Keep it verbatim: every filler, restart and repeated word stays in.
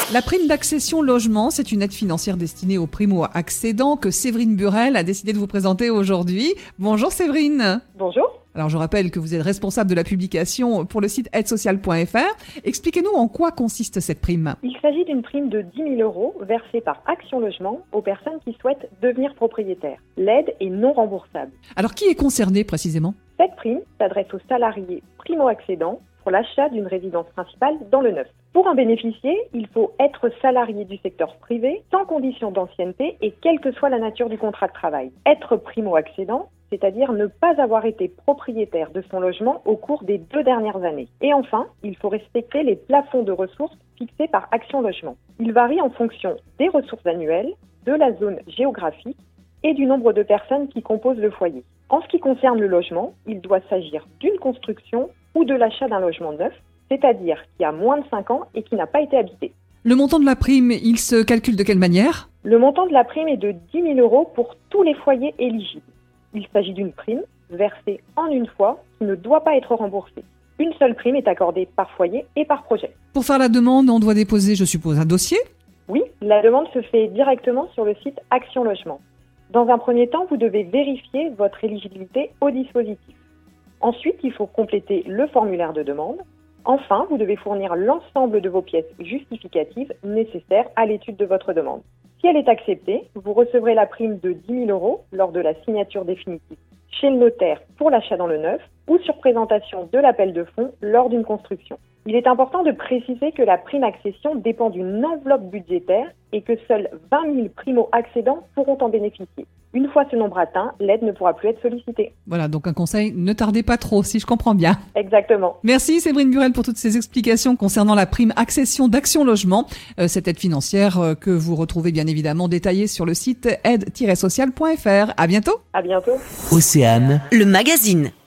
La prime d'accession logement, c'est une aide financière destinée aux primo-accédants que Séverine Burel a décidé de vous présenter aujourd'hui. Bonjour Séverine. Bonjour. Alors je rappelle que vous êtes responsable de la publication pour le site aide sociale point f r. Expliquez-nous en quoi consiste cette prime. Il s'agit d'une prime de dix mille euros versée par Action Logement aux personnes qui souhaitent devenir propriétaires. L'aide est non remboursable. Alors qui est concerné précisément ? Cette prime s'adresse aux salariés primo-accédants pour l'achat d'une résidence principale dans le neuf. Pour en bénéficier, il faut être salarié du secteur privé, sans condition d'ancienneté et quelle que soit la nature du contrat de travail. Être primo-accédant, c'est-à-dire ne pas avoir été propriétaire de son logement au cours des deux dernières années. Et enfin, il faut respecter les plafonds de ressources fixés par Action Logement. Ils varient en fonction des ressources annuelles, de la zone géographique et du nombre de personnes qui composent le foyer. En ce qui concerne le logement, il doit s'agir d'une construction ou de l'achat d'un logement neuf, c'est-à-dire qui a moins de cinq ans et qui n'a pas été habité. Le montant de la prime, il se calcule de quelle manière ? Le montant de la prime est de dix mille euros pour tous les foyers éligibles. Il s'agit d'une prime versée en une fois qui ne doit pas être remboursée. Une seule prime est accordée par foyer et par projet. Pour faire la demande, on doit déposer, je suppose, un dossier ? Oui, la demande se fait directement sur le site Action Logement. Dans un premier temps, vous devez vérifier votre éligibilité au dispositif. Ensuite, il faut compléter le formulaire de demande. Enfin, vous devez fournir l'ensemble de vos pièces justificatives nécessaires à l'étude de votre demande. Si elle est acceptée, vous recevrez la prime de dix mille euros lors de la signature définitive chez le notaire pour l'achat dans le neuf ou sur présentation de l'appel de fonds lors d'une construction. Il est important de préciser que la prime accession dépend d'une enveloppe budgétaire et que seuls vingt mille primo-accédants pourront en bénéficier. Une fois ce nombre atteint, l'aide ne pourra plus être sollicitée. Voilà, donc un conseil, ne tardez pas trop, si je comprends bien. Exactement. Merci Séverine Burel pour toutes ces explications concernant la prime accession d'Action Logement, euh, cette aide financière euh, que vous retrouvez bien évidemment détaillée sur le site aide tiret sociale point f r. À bientôt. À bientôt. Océane, le magazine.